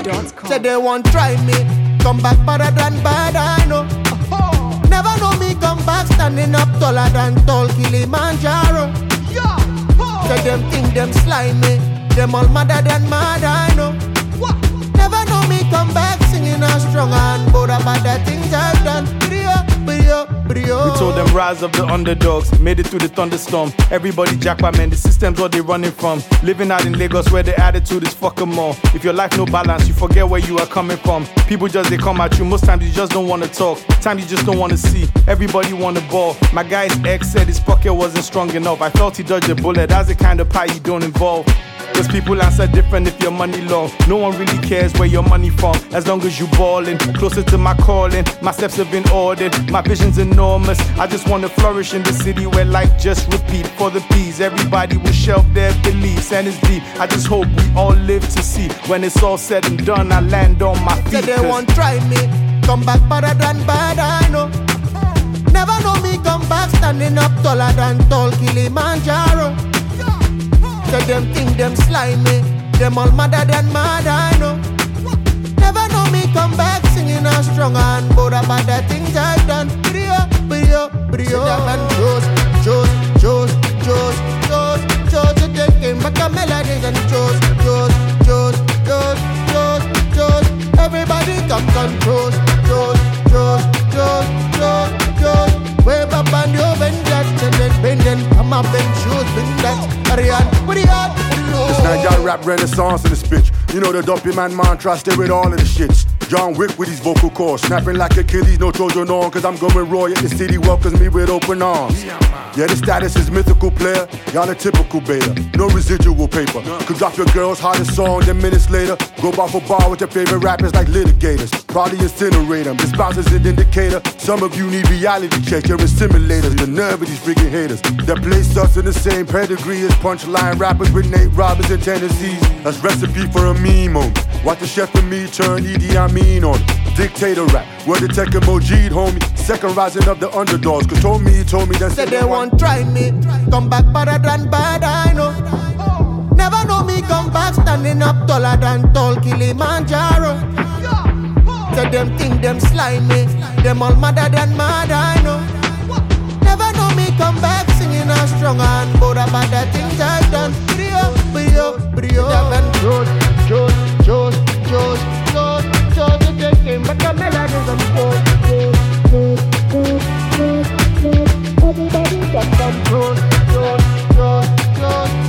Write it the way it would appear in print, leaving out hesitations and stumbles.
NigerRap.com. Say they won't try me. Come back better than bad, I know. Never know me come back standing up taller than tall Kilimanjaro. Say them think them slimy. Them all madder than mad, I know. Never know me come back singing as strong and bold about the things I've done. We told them rise of the underdogs, made it through the thunderstorm. Everybody jackpot, man, the system's what they running from. Living out in Lagos where the attitude is fuck 'em all. If your life no balance, you forget where you are coming from. People just, they come at you, most times you just don't wanna talk. Times you just don't wanna see, everybody wanna ball. My guy's ex said his pocket wasn't strong enough. I felt he dodged a bullet, that's the kind of pie you don't involve. Cause people answer different if your money long. No one really cares where your money from, as long as you ballin'. Closer to my calling, my steps have been ordered. My vision's enormous, I just wanna flourish in the city where life just repeat. For the peas, everybody will shelf their beliefs, and it's deep. I just hope we all live to see. When it's all said and done, I land on my feet. Say they won't try me, come back better than bad, I know. Never know me come back standing up taller than tall Kilimanjaro. Say them think them slimy, them all madder than mad, I know. Never know me come back singing as strong and bold about the things I've done. Say them and Joes. They came back a melodies and Joes. Everybody come control, Joes. Wave up and you bend that, and then come up and shoes, bend that. Ariane, what do you have? It's NigerRap Renaissance in this bitch. You know the dopey man mantra, stay with all of the shits. John Wick with his vocal cords, snapping like Achilles, no Trojan on. Cause I'm going raw, yet the city welcomes me with open arms. Yeah, the status is mythical player, y'all a typical beta. No residual paper, could drop your girl's hottest song, then minutes later go bar for bar with your favorite rappers like litigators. Probably incinerate them, this bounce is an indicator. Some of you need reality check, you're in simulators. The nerve of these freaking haters that place us in the same pedigree as punchline rappers with Nate Robbins and tendencies. That's recipe for a meme moment. Watch the chef and me turn Idi Amin on it. Dictator rap, word to Tech and Mojid, homie. Second rising of the underdogs, cause told me that say they won't try me, come back better than bad, I know. Never know me come back standing up taller than tall Kilimanjaro. Say them think them slimy, them all madder than mad, I know. Never know me come back singing as strong and bold about the things I've done. Joes, they came back a melodies and everybody got some Joes.